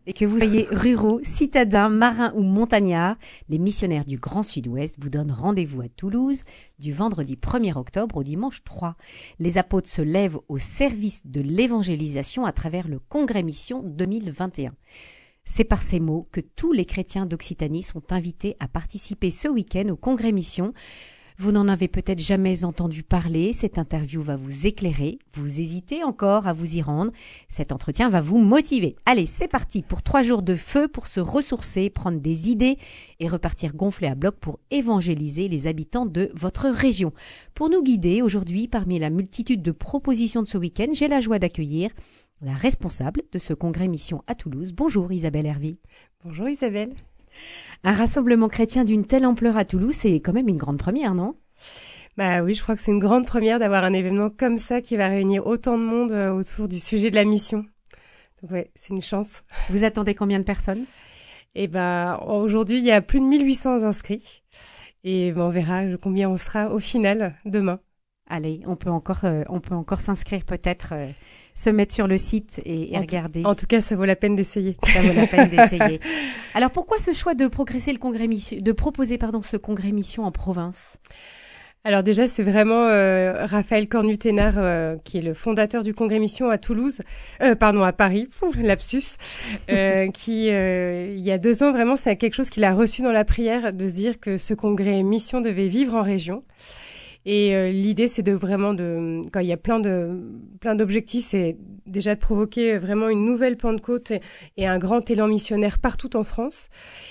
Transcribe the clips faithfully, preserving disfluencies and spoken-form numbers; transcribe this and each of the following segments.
Et que vous soyez ruraux, citadins, marins ou montagnards, les missionnaires du Grand Sud-Ouest vous donnent rendez-vous à Toulouse du vendredi premier octobre au dimanche trois. Les apôtres se lèvent au service de l'évangélisation à travers le Congrès Mission deux mille vingt et un. C'est par ces mots que tous les chrétiens d'Occitanie sont invités à participer ce week-end au Congrès Mission. Vous n'en avez peut-être jamais entendu parler, cette interview va vous éclairer, vous hésitez encore à vous y rendre, cet entretien va vous motiver. Allez, c'est parti pour trois jours de feu pour se ressourcer, prendre des idées et repartir gonflé à bloc pour évangéliser les habitants de votre région. Pour nous guider aujourd'hui, parmi la multitude de propositions de ce week-end, j'ai la joie d'accueillir la responsable de ce congrès mission à Toulouse. Bonjour Isabelle Hervy. Bonjour Isabelle. Un rassemblement chrétien d'une telle ampleur à Toulouse, c'est quand même une grande première, non ? Bah oui, je crois que c'est une grande première d'avoir un événement comme ça qui va réunir autant de monde autour du sujet de la mission. Donc ouais, c'est une chance. Vous attendez combien de personnes ? Eh bah aujourd'hui, il y a plus de mille huit cents inscrits. Et bah, on verra combien on sera au final demain. Allez, on peut encore, euh, on peut encore s'inscrire peut-être, euh, se mettre sur le site et, et en regarder. Tout, en tout cas, ça vaut la peine d'essayer. Ça vaut la peine d'essayer. Alors pourquoi ce choix de progresser le congrès mission, de proposer pardon ce congrès mission en province ? Alors déjà, c'est vraiment euh, Raphaël Cornu-Thénard euh, qui est le fondateur du Congrès Mission à Toulouse, euh, pardon à Paris, Pouf, lapsus, euh, qui euh, il y a deux ans vraiment c'est quelque chose qu'il a reçu dans la prière de se dire que ce Congrès Mission devait vivre en région. Et euh, l'idée, c'est de vraiment de, quand il y a plein de plein d'objectifs, c'est déjà de provoquer vraiment une nouvelle Pentecôte et, et un grand élan missionnaire partout en France,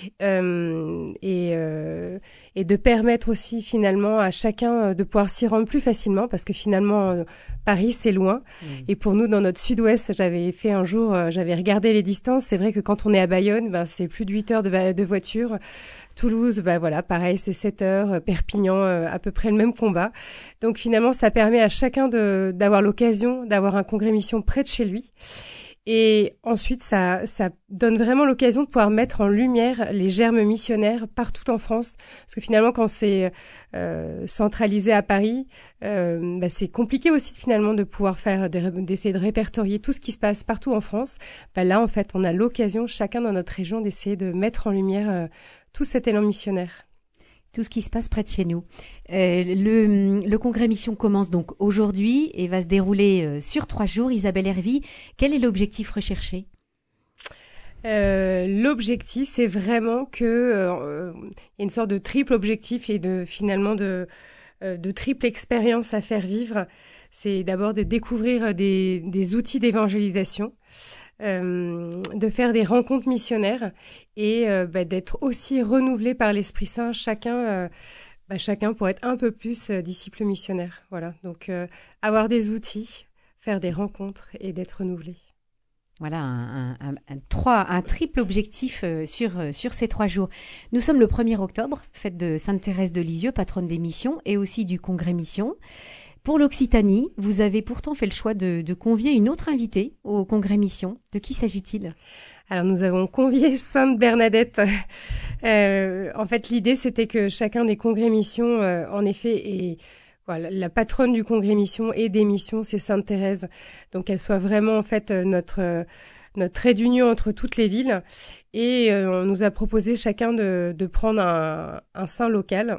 euh, et euh, et de permettre aussi finalement à chacun de pouvoir s'y rendre plus facilement, parce que finalement euh, Paris c'est loin, mmh. Et pour nous dans notre Sud-Ouest, j'avais fait un jour, euh, j'avais regardé les distances. C'est vrai que quand on est à Bayonne, ben c'est plus de huit heures de, de voiture. Toulouse, bah voilà, pareil, c'est sept heures. Perpignan, euh, à peu près le même combat. Donc finalement, ça permet à chacun de d'avoir l'occasion d'avoir un congrès mission près de chez lui. Et ensuite, ça ça donne vraiment l'occasion de pouvoir mettre en lumière les germes missionnaires partout en France. Parce que finalement, quand c'est euh, centralisé à Paris, euh, bah c'est compliqué aussi finalement de pouvoir faire, de, d'essayer de répertorier tout ce qui se passe partout en France. Bah là, en fait, on a l'occasion, chacun dans notre région, d'essayer de mettre en lumière euh, tout cet élan missionnaire. Tout ce qui se passe près de chez nous. Euh, le, le congrès mission commence donc aujourd'hui et va se dérouler euh, sur trois jours. Isabelle Hervy, quel est l'objectif recherché ? Euh, l'objectif, c'est vraiment que euh, y a une sorte de triple objectif et de finalement de, euh, de triple expérience à faire vivre. C'est d'abord de découvrir des, des outils d'évangélisation. Euh, de faire des rencontres missionnaires et euh, bah, d'être aussi renouvelé par l'Esprit Saint, chacun, euh, bah, chacun pour être un peu plus euh, disciple missionnaire. Voilà, donc euh, avoir des outils, faire des rencontres et d'être renouvelé. Voilà, un, un, un, un, trois, un triple objectif euh, sur, euh, sur ces trois jours. Nous sommes le premier octobre, fête de Sainte Thérèse de Lisieux, patronne des missions et aussi du Congrès Mission. Pour l'Occitanie, vous avez pourtant fait le choix de, de convier une autre invitée au Congrès Mission. De qui s'agit-il ? Alors, nous avons convié Sainte Bernadette. Euh, en fait, l'idée, c'était que chacun des Congrès Mission, euh, en effet, est voilà, la patronne du Congrès Mission et des missions, c'est Sainte Thérèse. Donc, elle soit vraiment, en fait, notre, notre trait d'union entre toutes les villes. Et euh, on nous a proposé chacun de, de prendre un, un saint local.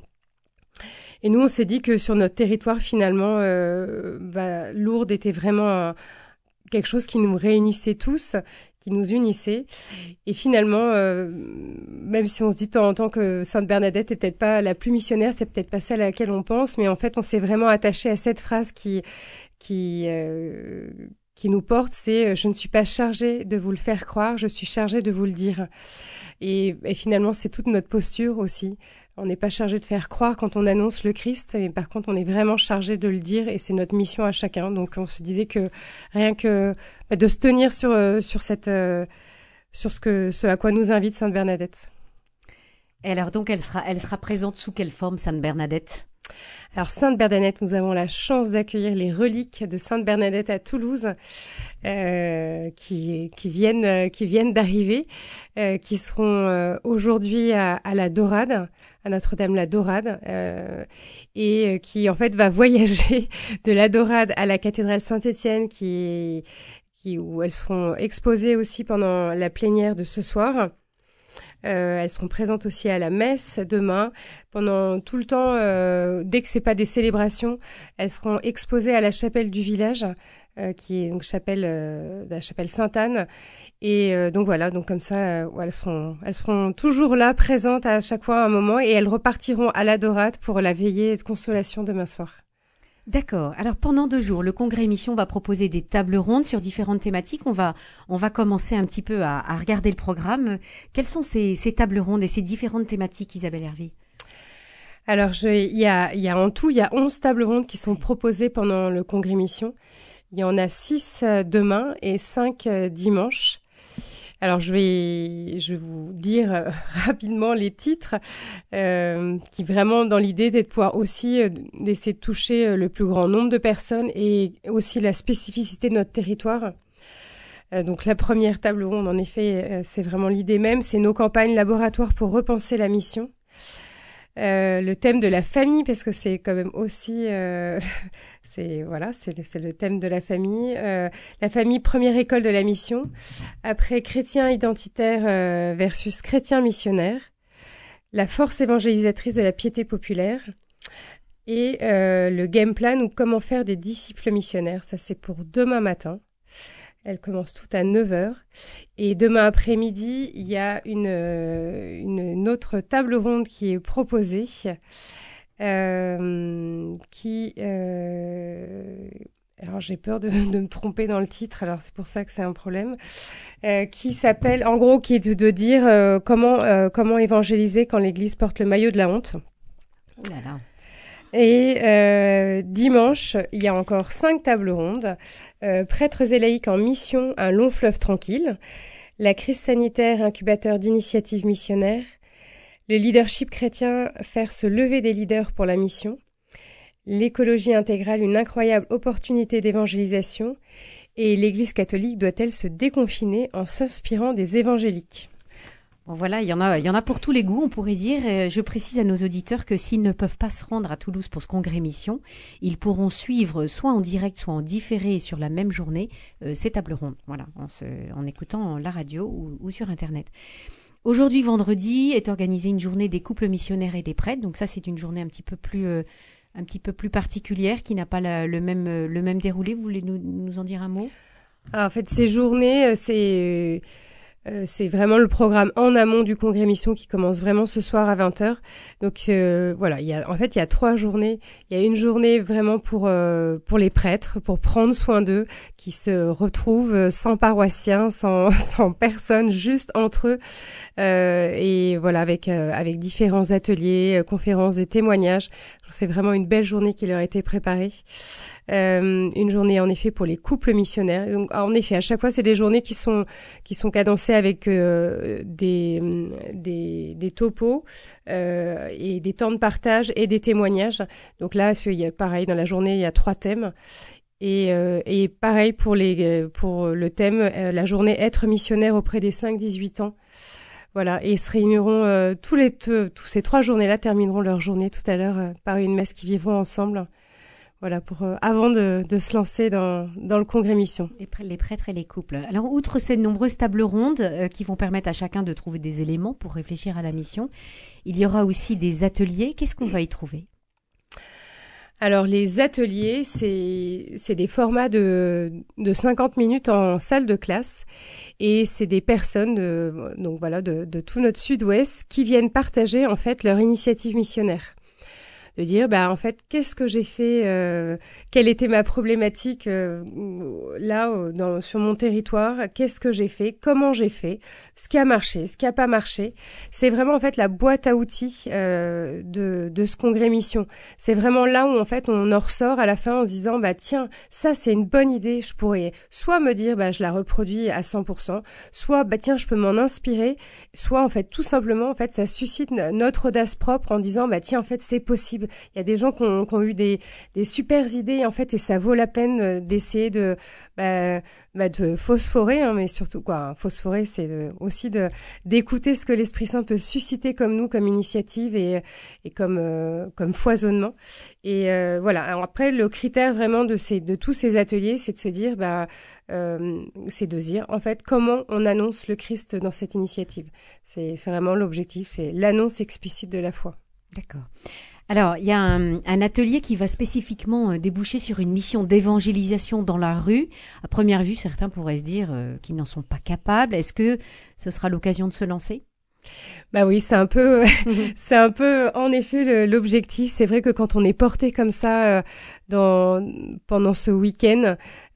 Et nous, on s'est dit que sur notre territoire, finalement, euh, bah, Lourdes était vraiment un, quelque chose qui nous réunissait tous, qui nous unissait. Et finalement, euh, même si on se dit de temps en temps que Sainte Bernadette n'est peut-être pas la plus missionnaire, c'est peut-être pas celle à laquelle on pense, mais en fait, on s'est vraiment attaché à cette phrase qui, qui, euh, qui nous porte, c'est « Je ne suis pas chargée de vous le faire croire, je suis chargée de vous le dire ». Et, et finalement, c'est toute notre posture aussi. On n'est pas chargé de faire croire quand on annonce le Christ, mais par contre, on est vraiment chargé de le dire et c'est notre mission à chacun. Donc, on se disait que rien que bah, de se tenir sur euh, sur cette euh, sur ce que ce à quoi nous invite Sainte Bernadette. Et alors donc, elle sera elle sera présente sous quelle forme, Sainte Bernadette ? Alors, Sainte Bernadette, nous avons la chance d'accueillir les reliques de Sainte Bernadette à Toulouse, euh, qui, qui viennent, qui viennent d'arriver, euh, qui seront euh, aujourd'hui à, à la Dorade, à Notre-Dame-la-Dorade, euh, et qui en fait va voyager de la Dorade à la cathédrale Saint-Étienne, qui est qui, où elles seront exposées aussi pendant la plénière de ce soir. Euh, elles seront présentes aussi à la messe demain. Pendant tout le temps, euh, dès que c'est pas des célébrations, elles seront exposées à la chapelle du village, euh, qui est donc chapelle, euh, la chapelle Sainte-Anne. Et euh, donc voilà, donc comme ça, euh, elles seront, elles seront toujours là, présentes à chaque fois à un moment, et elles repartiront à la dorade pour la veillée de consolation demain soir. D'accord. Alors pendant deux jours, le congrès émission va proposer des tables rondes sur différentes thématiques. On va, on va commencer un petit peu à, à regarder le programme. Quelles sont ces, ces tables rondes et ces différentes thématiques, Isabelle Hervé? Alors, je, il y a, il y a en tout, il y a onze tables rondes qui sont proposées pendant le congrès émission. Il y en a six demain et cinq dimanche. Alors, je vais, je vais vous dire euh, rapidement les titres, euh, qui vraiment dans l'idée d'être pouvoir aussi euh, d'essayer de toucher euh, le plus grand nombre de personnes et aussi la spécificité de notre territoire. Euh, donc, la première table ronde, en effet, euh, c'est vraiment l'idée même, c'est nos campagnes laboratoires pour repenser la mission. Euh, le thème de la famille, parce que c'est quand même aussi, euh, c'est voilà, c'est, c'est le thème de la famille. Euh, la famille, première école de la mission. Après, chrétien identitaire euh, versus chrétien missionnaire. La force évangélisatrice de la piété populaire. Et euh, le game plan, ou comment faire des disciples missionnaires. Ça, c'est pour demain matin. Elles commencent toutes à neuf heures. Et demain après-midi, il y a une, une, une autre table ronde qui est proposée, euh, qui... Euh, alors j'ai peur de, de me tromper dans le titre, alors c'est pour ça que c'est un problème, euh, qui s'appelle, en gros, qui est de, de dire euh, comment, euh, comment évangéliser quand l'Église porte le maillot de la honte. Oh là là. Et euh, dimanche, il y a encore cinq tables rondes. Euh, prêtres et laïcs en mission, un long fleuve tranquille. La crise sanitaire, incubateur d'initiatives missionnaires. Le leadership chrétien, faire se lever des leaders pour la mission. L'écologie intégrale, une incroyable opportunité d'évangélisation. Et l'Église catholique doit-elle se déconfiner en s'inspirant des évangéliques ? Bon, voilà, il y en a, il y en a pour tous les goûts, on pourrait dire. Je précise à nos auditeurs que s'ils ne peuvent pas se rendre à Toulouse pour ce congrès émission, ils pourront suivre soit en direct, soit en différé sur la même journée euh, ces tables rondes. Voilà, en, se, en écoutant la radio ou, ou sur Internet. Aujourd'hui, vendredi, est organisée une journée des couples missionnaires et des prêtres. Donc ça, c'est une journée un petit peu plus, euh, un petit peu plus particulière, qui n'a pas la, le même, le même déroulé. Vous voulez nous, nous en dire un mot ? Ah, en fait, ces journées, c'est Euh, c'est vraiment le programme en amont du congrès mission qui commence vraiment ce soir à vingt heures. Donc euh, voilà, il y a, en fait, il y a trois journées. Il y a une journée vraiment pour euh, pour les prêtres, pour prendre soin d'eux, qui se retrouvent sans paroissiens, sans sans personne, juste entre eux. Euh, et voilà, avec euh, avec différents ateliers, euh, conférences et témoignages. C'est vraiment une belle journée qui leur a été préparée. Euh, une journée en effet pour les couples missionnaires. Donc en effet, à chaque fois, c'est des journées qui sont qui sont cadencées avec euh, des des des topos euh, et des temps de partage et des témoignages. Donc là, il y a pareil dans la journée, il y a trois thèmes. Et, euh, et pareil pour les pour le thème euh, la journée être missionnaire auprès des cinq dix-huit ans. Voilà, et ils se réuniront euh, tous les t- tous ces trois journées-là termineront leur journée tout à l'heure euh, par une messe qui vivront ensemble. Voilà, pour euh, avant de, de se lancer dans, dans le congrès mission. Les, pr- les prêtres et les couples. Alors, outre ces nombreuses tables rondes euh, qui vont permettre à chacun de trouver des éléments pour réfléchir à la mission, il y aura aussi des ateliers. Qu'est-ce qu'on va y trouver ? Alors, les ateliers, c'est, c'est des formats de, de cinquante minutes en salle de classe. Et c'est des personnes de, donc voilà, de, de tout notre sud-ouest qui viennent partager, en fait, leur initiative missionnaire. De dire, bah, en fait, qu'est-ce que j'ai fait, euh, quelle était ma problématique euh, là, dans, sur mon territoire, qu'est-ce que j'ai fait, comment j'ai fait, ce qui a marché, ce qui a pas marché. C'est vraiment, en fait, la boîte à outils euh, de, de ce congrès mission. C'est vraiment là où, en fait, on en ressort à la fin en se disant, bah, tiens, ça, c'est une bonne idée. Je pourrais soit me dire, bah, je la reproduis à cent pour cent, soit, bah, tiens, je peux m'en inspirer, soit, en fait, tout simplement, en fait, ça suscite notre audace propre en disant, bah, tiens, en fait, c'est possible. possible. Il y a des gens qui ont, qui ont eu des, des super idées, en fait, et ça vaut la peine d'essayer de, bah, bah de phosphorer, hein, mais surtout, quoi, hein, phosphorer, c'est de, aussi de, d'écouter ce que l'Esprit Saint peut susciter comme nous, comme initiative et, et comme, euh, comme foisonnement. Et euh, voilà. Alors après, le critère vraiment de ces, de tous ces ateliers, c'est de se dire, bah, euh, c'est de dire, en fait, comment on annonce le Christ dans cette initiative. C'est, c'est vraiment l'objectif, c'est l'annonce explicite de la foi. D'accord. Alors, il y a un, un atelier qui va spécifiquement euh, déboucher sur une mission d'évangélisation dans la rue. À première vue, certains pourraient se dire euh, qu'ils n'en sont pas capables. Est-ce que ce sera l'occasion de se lancer ? Bah oui, c'est un peu, c'est un peu, en effet, le, l'objectif. C'est vrai que quand on est porté comme ça euh, dans pendant ce week-end,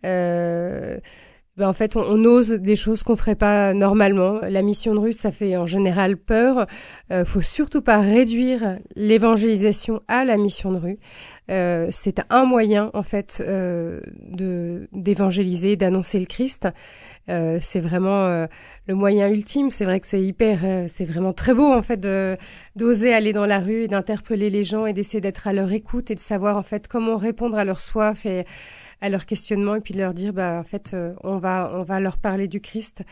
euh, ben en fait, on, on ose des choses qu'on ferait pas normalement. La mission de rue, ça fait en général peur. Euh, faut surtout pas réduire l'évangélisation à la mission de rue. Euh, c'est un moyen, en fait, euh, de d'évangéliser, d'annoncer le Christ. Euh, c'est vraiment euh, le moyen ultime. C'est vrai que c'est hyper, euh, c'est vraiment très beau en fait de d'oser aller dans la rue et d'interpeller les gens et d'essayer d'être à leur écoute et de savoir en fait comment répondre à leur soif et à leurs questionnements et puis de leur dire bah en fait euh, on va on va leur parler du Christ.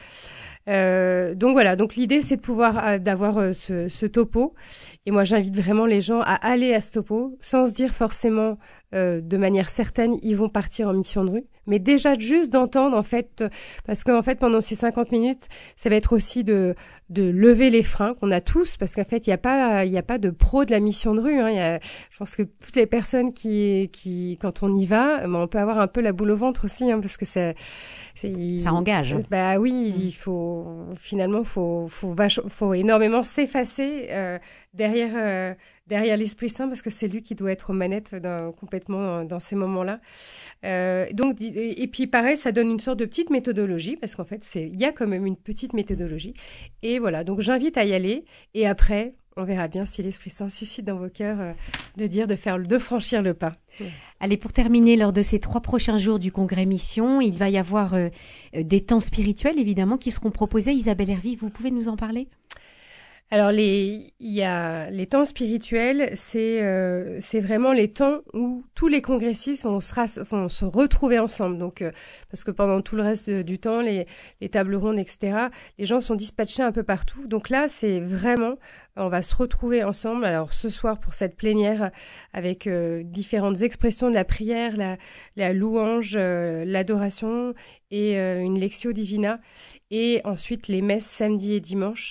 Euh, donc voilà, donc l'idée c'est de pouvoir euh, d'avoir euh, ce, ce topo et moi j'invite vraiment les gens à aller à ce topo sans se dire forcément euh, de manière certaine ils vont partir en mission de rue, mais déjà juste d'entendre en fait euh, parce qu'en fait pendant ces cinquante minutes ça va être aussi de de lever les freins qu'on a tous parce qu'en fait il y a pas il y a pas de pro de la mission de rue hein, il y a, je pense que toutes les personnes qui qui quand on y va ben, on peut avoir un peu la boule au ventre aussi hein, parce que c'est C'est, ça engage. Bah oui, il faut finalement faut faut vache, faut énormément s'effacer euh, derrière euh, derrière l'Esprit Saint parce que c'est lui qui doit être aux manettes dans, complètement dans ces moments-là. Euh, donc et, et puis pareil, ça donne une sorte de petite méthodologie parce qu'en fait c'est il y a quand même une petite méthodologie et voilà. Donc j'invite à y aller et après on verra bien si l'Esprit Saint suscite dans vos cœurs euh, de dire de faire de franchir le pas. Ouais. Allez, pour terminer, lors de ces trois prochains jours du congrès Mission, il va y avoir euh, des temps spirituels, évidemment, qui seront proposés. Isabelle Hervy, vous pouvez nous en parler ? Alors, les, il y a les temps spirituels, c'est, euh, c'est vraiment les temps où tous les congressistes vont se, ras- vont se retrouver ensemble. Donc, euh, parce que pendant tout le reste de, du temps, les, les tables rondes, et cetera, les gens sont dispatchés un peu partout. Donc là, c'est vraiment, on va se retrouver ensemble. Alors, ce soir, pour cette plénière, avec euh, différentes expressions de la prière, la, la louange, euh, l'adoration et euh, une lectio divina. Et ensuite, les messes samedi et dimanche.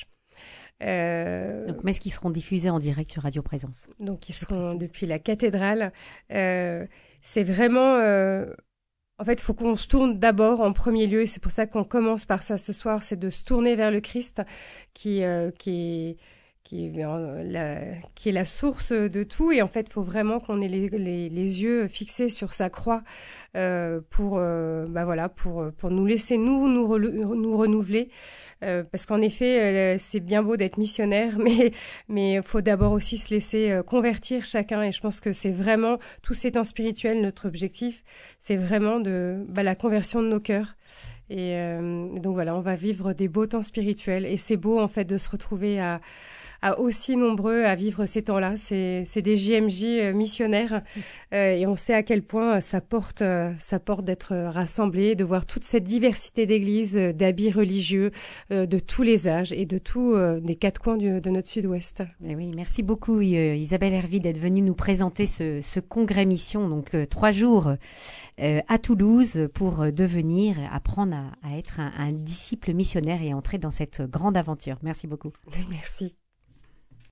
Euh, donc, messes qui seront diffusées en direct sur Radio Présence. Donc, ils seront depuis la cathédrale. Euh, c'est vraiment... Euh, en fait, il faut qu'on se tourne d'abord en premier lieu. Et c'est pour ça qu'on commence par ça ce soir. C'est de se tourner vers le Christ qui, euh, qui est... Qui est, la, qui est la source de tout. Et en fait, il faut vraiment qu'on ait les, les, les yeux fixés sur sa croix euh, pour, euh, bah voilà, pour, pour nous laisser, nous, nous, re, nous renouveler. Euh, parce qu'en effet, euh, c'est bien beau d'être missionnaire, mais mais faut d'abord aussi se laisser euh, convertir chacun. Et je pense que c'est vraiment, tous ces temps spirituels, notre objectif, c'est vraiment de bah, la conversion de nos cœurs. Et euh, donc voilà, on va vivre des beaux temps spirituels. Et c'est beau, en fait, de se retrouver à à aussi nombreux à vivre ces temps-là. C'est, c'est des J M J missionnaires euh, et on sait à quel point ça porte, euh, ça porte d'être rassemblés, de voir toute cette diversité d'églises, euh, d'habits religieux, euh, de tous les âges et de tous euh, les quatre coins du, de notre sud-ouest. Et oui, merci beaucoup euh, Isabelle Hervy d'être venue nous présenter ce, ce congrès mission, donc euh, trois jours euh, à Toulouse pour euh, devenir, apprendre à, à être un, un disciple missionnaire et entrer dans cette grande aventure. Merci beaucoup. Merci.